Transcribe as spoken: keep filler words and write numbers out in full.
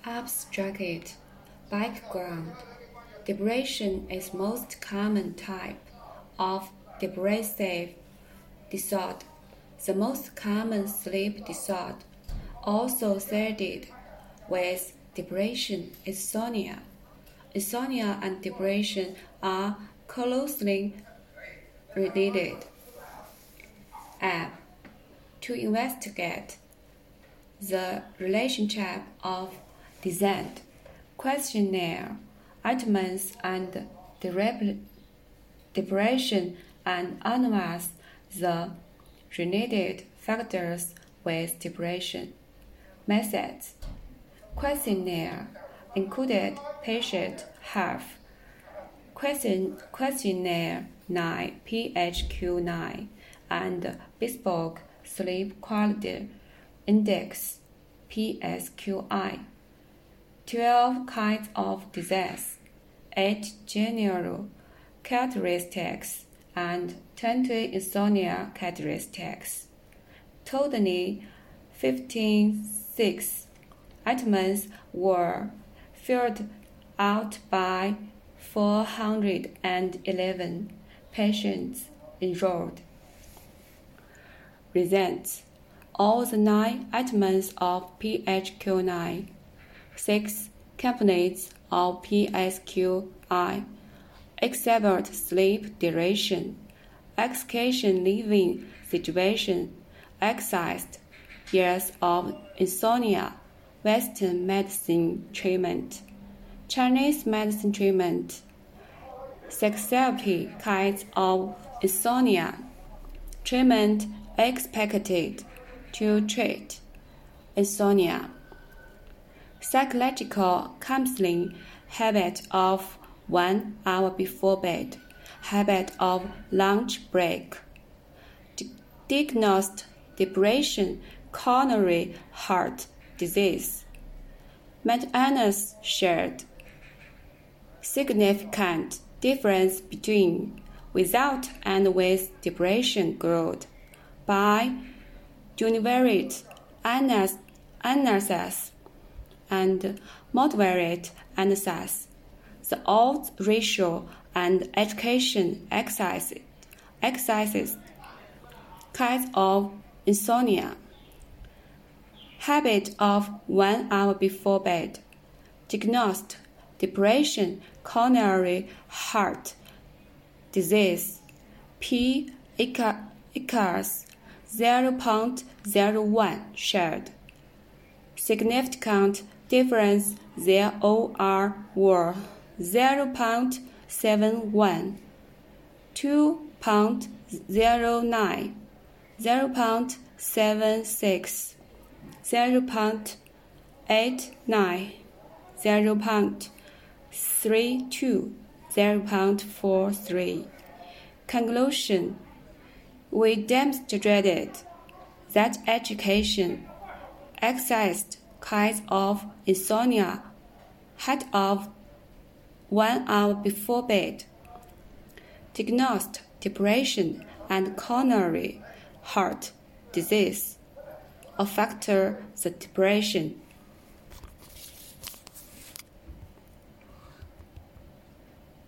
Abstract background. Depression is most common type of depressive disorder, the most common sleep disorder, also associated with depression, insomnia. Insomnia and depression are closely related. App to investigate the relationship of designed questionnaire items and depression and analyze the related factors with depression. Methods. Questionnaire included patient health question, questionnaire nine P H Q nine and bespoke sleep quality index P S Q I. twelve kinds of disease, eight general characteristics, and twenty insomnia characteristics. Totally fifty-six items were filled out by four hundred eleven patients enrolled. Results. All the nine items of P H Q nine, six components of P S Q I, exhibit sleep duration, execution living situation, exercise, years of insomnia, Western medicine treatment, Chinese medicine treatment, psychotherapy kinds of insomnia, treatment expected to treat insomnia, psychological counseling, habit of one hour before bed, habit of lunch break, diagnosed depression, coronary heart disease. Meta-analysis shared significant difference between without and with depression growth by univariate analysis and multivariate analysis. The odds ratio and education exercises, exercises kinds of insomnia, habit of one hour before bed, diagnosed depression, coronary heart disease, P equals zero point zero one shared. Significant difference there all are were zero point seven one, two point zero nine, zero point seven six, zero point eight nine, zero point three two, zero point four three. Conclusion. We demonstrated that education exercised kinds of insomnia had of one hour before bed, diagnosed depression and coronary heart disease, affect the depression